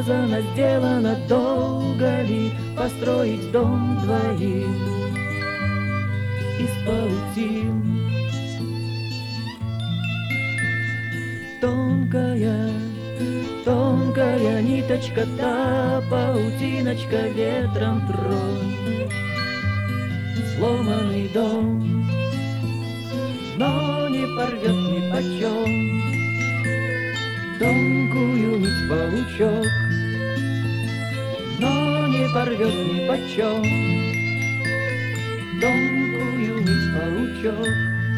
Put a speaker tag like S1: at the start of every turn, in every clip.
S1: сказано, сделано, долго ли построить дом двоим из паутин. Тонкая, тонкая ниточка, та паутиночка ветром тронь сломанный дом, но не порвет ни почем тонкую нить паучок, но не порвет ни почем тонкую нить паучок.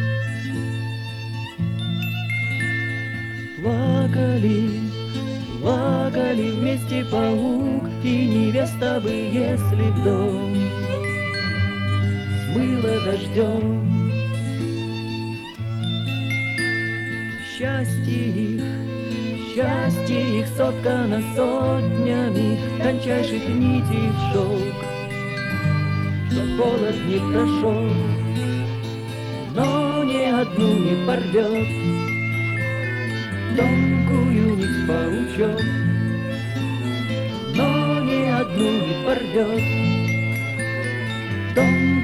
S1: Плакали, плакали вместе паук и невеста бы, если в дом смыло дождем. Счастье их соткано сотнями тончайших нитей в шелк, что холод не прошел, но ни одну не порвет тонкую нить паучок, но ни одну не порвет